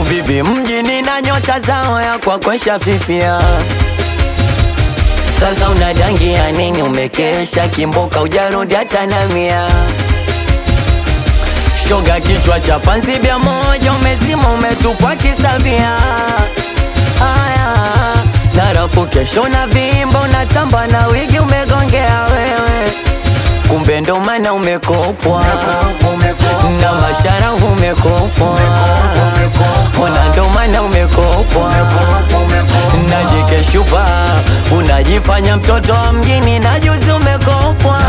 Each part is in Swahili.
Bibi mjini na nyota zao ya kwa kwesha fifia. Sasa unadangia nini? Umekesha kimboka ujarudi hata na mia. Shoga kichwa cha panzi bia moja umezima umetupwa kisabia. Aya, narafu kesho na vimbo unatamba na wigi umegongea wewe. Kumbe ndo maana umekopwa na mashara umekopwa. Ona ndo maana umekopwa na jike shupa. Unajifanya mtoto wa mjini na juzi umekopwa.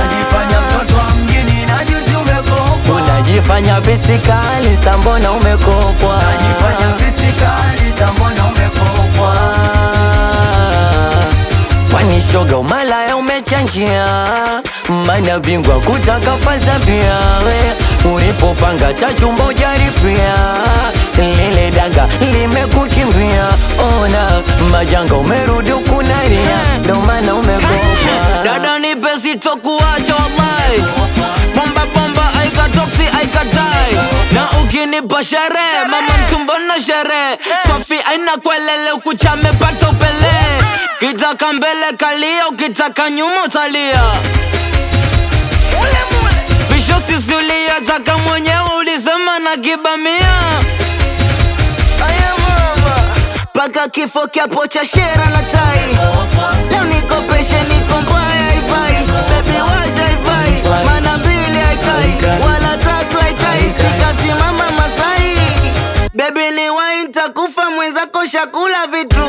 Unajifanya bisikali sambona umekopwa. Kwani shoga umalaya umechanjia. Mana bingwa kutaka faza pia we. Ulipopanga tachumba ujaripia. Lile danga limekukimbia. Ona majanga umerudi ukunaria. Ndo maana umekopwa. Dada nipe sitokuacha wallahi. Bomba bomba aikatoksi aikatai. Na ukinipa sherehe mama mtumbo na sherehe. Sofi aina kwelele ukuchame pato pele. Kitaka mbele kalia ukitaka nyuma utalia. Bisho sisi uliyataka mwenyewe ulisema na kibamia. Paka kifo kiapo cha shera na tai. Leo nikopeshe niko mbaya haifai. Baby waja haifai. Mana mbili haikai wala tatu haikai. Sikasimama Masai. Baby ni wai nitakufa mwenzako shakula vitu.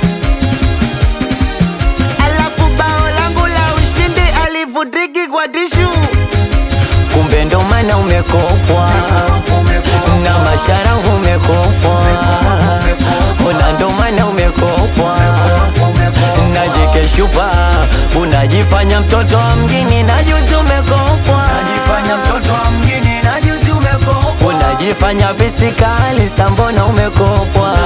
Alafu bao langu la ushindi alivutiki kwa tishu. Kumbe ndo maana umekopwa na mashara umekopwa. Ona ndo maana umekopwa na jike shupa. Unajifanya mtoto wa mjini na juzi umekopwa. Unajifanya bisikali sambona umekopwa.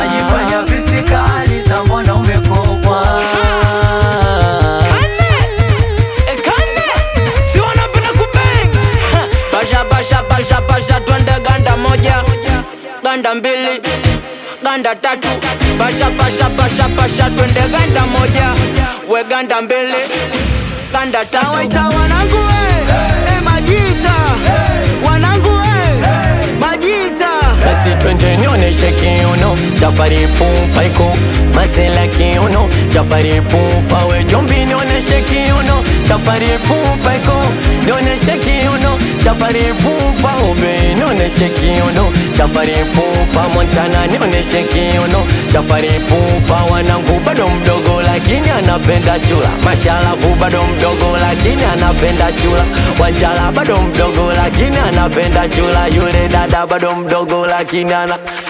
Basha twende ganda moja, ganda mbili, ganda tatu. Basha twende ganda moja, we ganda mbili, ganda tatu. Waita wanangu we, majita. Wanangu we, majita. Basi twende nioneshe kiuno. Chafari pupa iko masela kiuno. Chafari pupa we jombi nioneshe kiuno. Chafari pupa iko nioneshe kiuno. Chafari pupa ube nioneshe kiuno. Chafari pupa Montana nioneshe kiuno. Chafari pupa wanangu bado mdogo lakini anapenda chula. Mashalavu bado mdogo lakini anapenda chula. Wanjala bado mdogo lakini anapenda chula. Yule dada bado mdogo lakini